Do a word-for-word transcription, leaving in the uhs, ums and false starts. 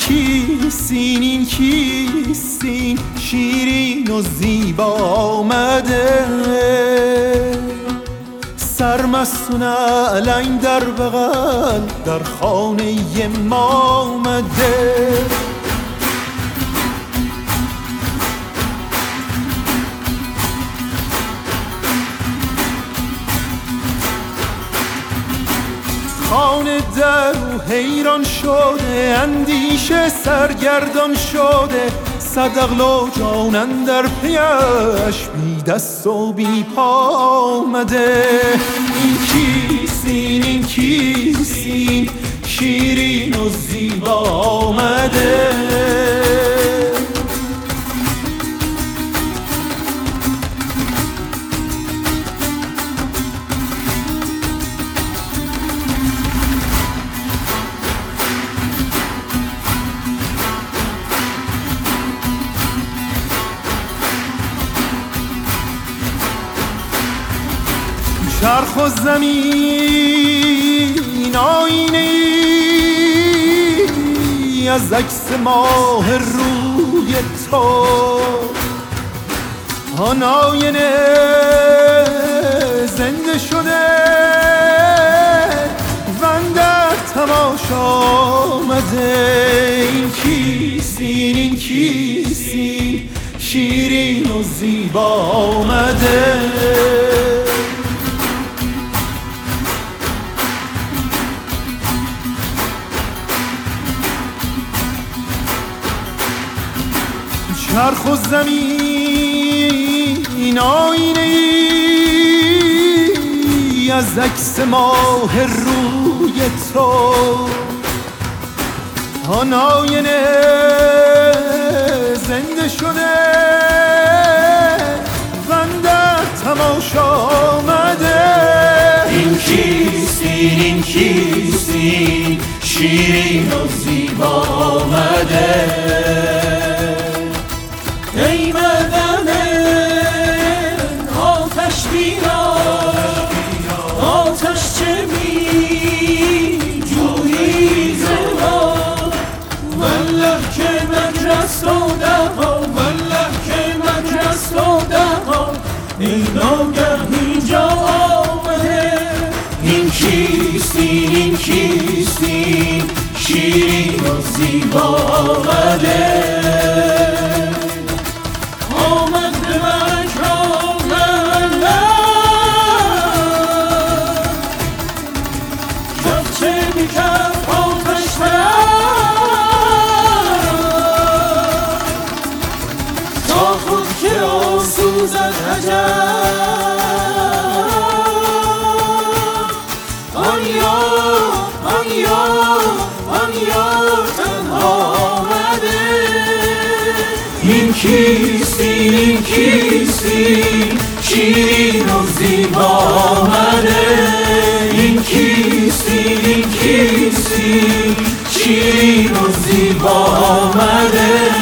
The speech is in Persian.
کیستین این کیستین شیرین و زیبا آمده سرمست و نعلین در بغل در خانه ما آمده خانه در و حیران شده اندیشه سرگردان شده صد عقل و جان اندر پیش بی دست و بی پا آمده این کیستین این کیستین شیرین و زیبا آمده چرخ و زمین آینه ای از عکس ماه روی تو آن آینه زنده شده و اندر تماشا آمده این کیستین این کیستین شیرین و زیبا آمده چرخ و زمین آینه ای از عکس ماه روی تو آن آینه زنده شده و اندر تماشا آمده این کیستین این کیستین شیرین و زیبا آمده ای بدن آتش بیار آتش چه می جویی ز ما والله که مجرس داده ها والله که مجرس داده ها ای ناگه اینجا آمده این کیستین این کیستین شیرین و زیبا آمده آمد به مکان کفچه بی کف آتش تا خود که را سوزد عجب آن یار آن یار آن یار تنها آمده این کیستین این کیستین شیرین و زیبا آمده این کیستین این کیستین شیرین و زیبا آمده